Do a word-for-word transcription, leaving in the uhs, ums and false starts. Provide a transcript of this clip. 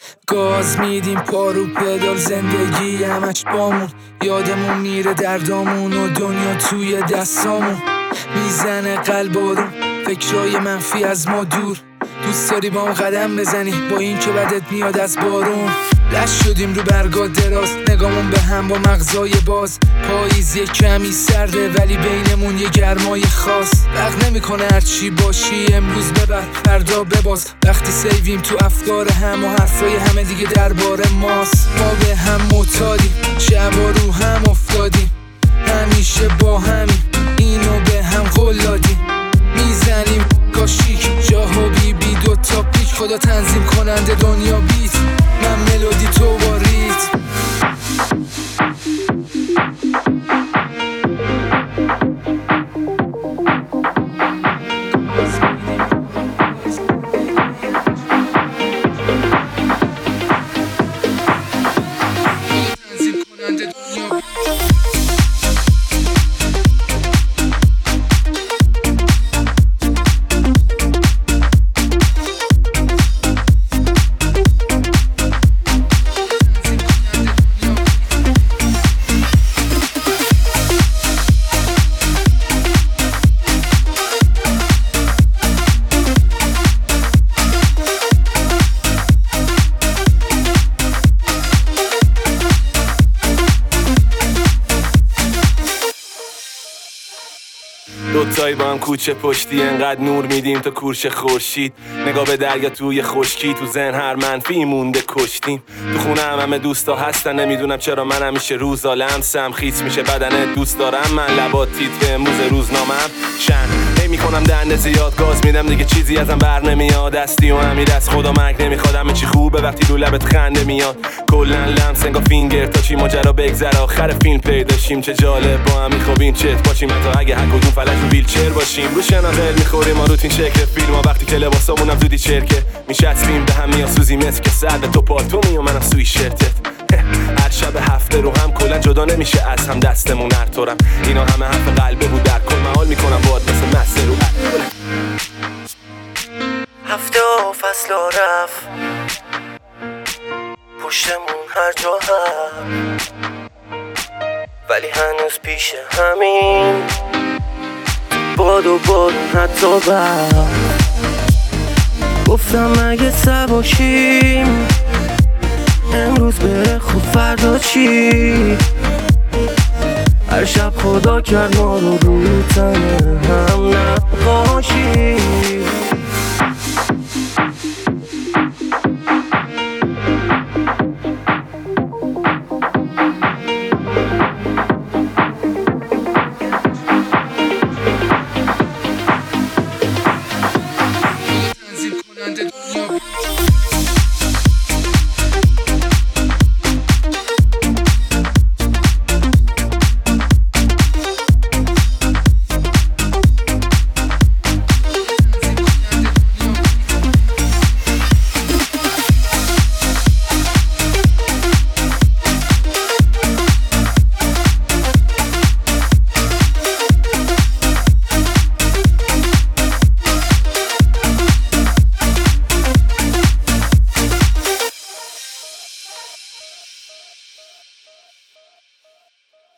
گاز میدیم پارو پدال، زندگی همش بامون، یادمون میره دردامون و دنیا توی دستامون. میزنه قلب آروم، فکرای منفی از ما دور، دوست داری با هم قدم بزنی با این که بدت میاد از بارون. لش شدیم رو برگا دراز، نگامون به هم با مغزای باز. پاییز یه کمی سرده ولی بینمون یه گرمای خاص. فرق نمیکنه هرچی باشی، امروز ببر فردا بباز. وقتی سیویم تو افکار هم و حرفای همه دیگه درباره ماست. ما به هم معتادیم، شبا رو هم افتادیم، همیشه با همیم، اینو به هم قول دادیم. میزنیم کاشیک جاها بی بی دو تا پیک، خدا تنظیم کننده دنیا بیت، من ملودی تو با ریتم. دوتایی با هم کوچه پشتی، انقدر نور میدیم تا کورش خورشید. نگاه به دریا توی خشکی، تو ذهن هر منفی مونده کشتیم. تو خونه هم همه دوستا هستن، نمیدونم چرا من همیشه روزا لمسم. خیس میشه بدنت دوست دارم من، لبات تیتر امروز روزنامم شن. هی میکنم دنده زیاد، گاز میدم دیگه چیزی ازم بر نمیاد. دستی و امیر از خدا مرگ نمیخواد، همه چی خوبه وقتی رو لبت خنده میاد. کلن لمس انگار فینگر تا چی ماجرا بگذره، آخر فیلم پیداشیم. چه جالب با هم میخوابیم چت باشیم، تا اگه هر کدوم فلج رو ویلچر باشیم. رو شناقل میخوریم ما روتین شکل فیلم ها، وقتی که لباسامونم زودی چرکه میشتیم به هم میاسوزی مثل که سر به تو پالتومی و منم سوی شرتت. هر شب هفته رو هم کلا جدا نمیشه از هم دستمون هر طورم. اینا همه حرف قلبه بود، در کل محال میکنم باید مثل مست رو هفته و فصل و رفت پشتمون هر جا هم، ولی هنوز پیش همین باد و بارون حتی برم. گفتم اگه سباشیم امروز بره خوب فردا چی. هر شب خدا کرد ما رو رو تنه هم نقاشی.